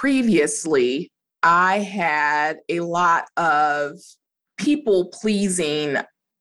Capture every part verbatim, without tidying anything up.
previously, I had a lot of people pleasing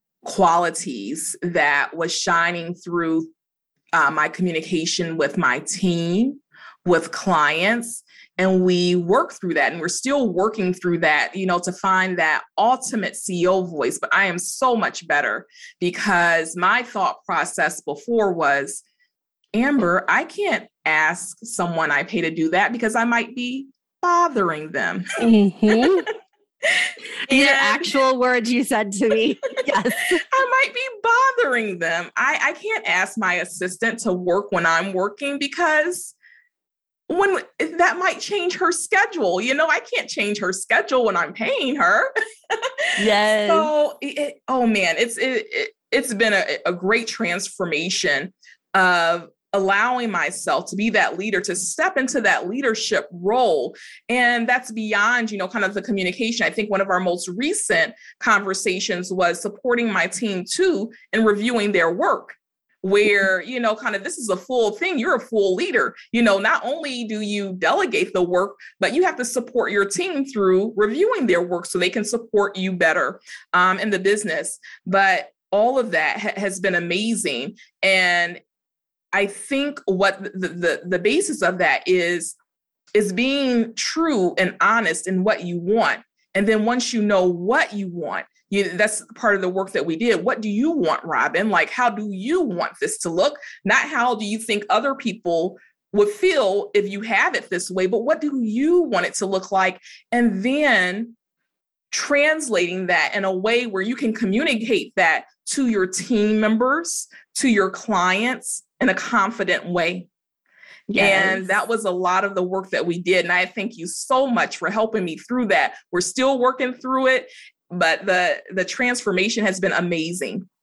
qualities that was shining through uh, my communication with my team, with clients. And we worked through that, and we're still working through that, you know, to find that ultimate C E O voice. But I am so much better because my thought process before was, Amber, I can't ask someone I pay to do that because I might be bothering them. Mm-hmm. These are actual words you said to me. Yes. I might be bothering them. I, I can't ask my assistant to work when I'm working because when that might change her schedule. You know, I can't change her schedule when I'm paying her. Yes. So, it, oh man, it's it, it, it's been a, a great transformation of allowing myself to be that leader, to step into that leadership role. And that's beyond, you know, kind of the communication. I think one of our most recent conversations was supporting my team too and reviewing their work, where, you know, kind of this is a full thing. You're a full leader. You know, not only do you delegate the work, but you have to support your team through reviewing their work so they can support you better um, in the business. But all of that ha- has been amazing. And I think what the, the, the basis of that is, is being true and honest in what you want. And then once you know what you want, you, that's part of the work that we did. What do you want, Robin? Like, how do you want this to look? Not how do you think other people would feel if you have it this way, but what do you want it to look like? And then translating that in a way where you can communicate that to your team members, to your clients in a confident way. Yes. And that was a lot of the work that we did. And I thank you so much for helping me through that. We're still working through it, but the, the transformation has been amazing.